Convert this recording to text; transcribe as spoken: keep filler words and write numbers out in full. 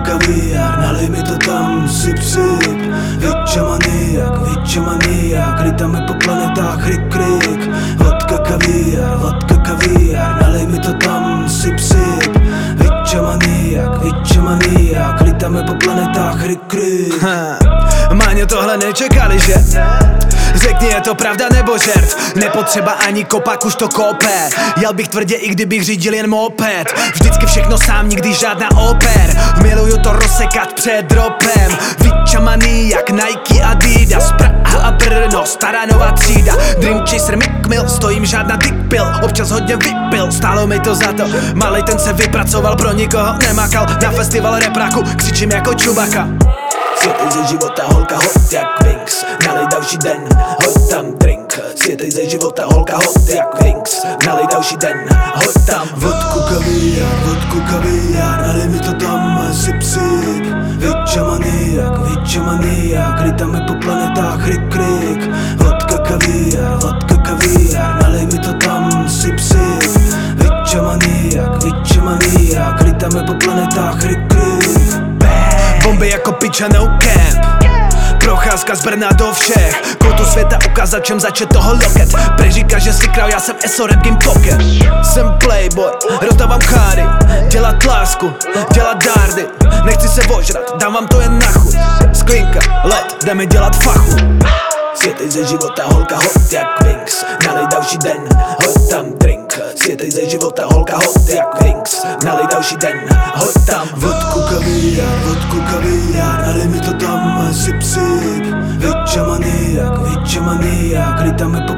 kaviár, nalej mi to tam, sip, sip. Viča maniak, viča maniak, lítáme po planetách, rik, rik. Vodka kaviár, vodka kaviár, nalej mi to tam, sip, sip. Viča maniak, viča maniak, lítáme po planetách, rik, rik. Máňo, tohle nečekali, že? Řekni, je to pravda nebo žert? Nepotřeba ani kopak, už to kope. Jel bych tvrdě, i kdybych řídil jen moped. Vždycky všechno sám, nikdy žádná oper. Miluju to rozsekat před dropem. Viča maniak, Nike, Adidas, Praha a Brno, stará nová třída. Dream chaser, Mill, stojím žádná dick pill. Občas hodně vypil, stálo mi to za to. Malej ten se vypracoval, pro nikoho nemakal. Na festival repraku křičím jako Chewbacca. Světej ze života, holka hot jak Wings. Nalej další den, hoď tam drink. Světej ze života, holka hot jak Wings. Nalej další den, hoď tam vodku kaviár, vodku kaviár, nalej mi to tam, sip, sip. Viča maniak, viča maniak, lítáme po planetách, rik, rik. Vodka kaviár, vodka kaviár, nalej mi to tam, sip, sip. Viča maniak, viča maniak, lítáme po planetách, rik, rik. Bomby jako piča, no cap. Procházka z Brna do všech koutů světa, ukazačem začet toho loket. Prej říká, že si král, já jsem eso, rap game poker. Jsem playboy, rozdávám káry, dělat lásku, dělat dárdy. Nechci se ožrat, dám vám to jen na chuť. Sklinka, led, jdeme dělat fachu. Světej ze života, holka hot jak Wings. Nalej další den, hoď tam drink. Světej ze života, holka hot jak Wings. Nalej další den, hoď tam vodku kaviár, vodku kaviár, nalej mi to tam, sip, sip. Viča maniak, viča maniak, lítáme po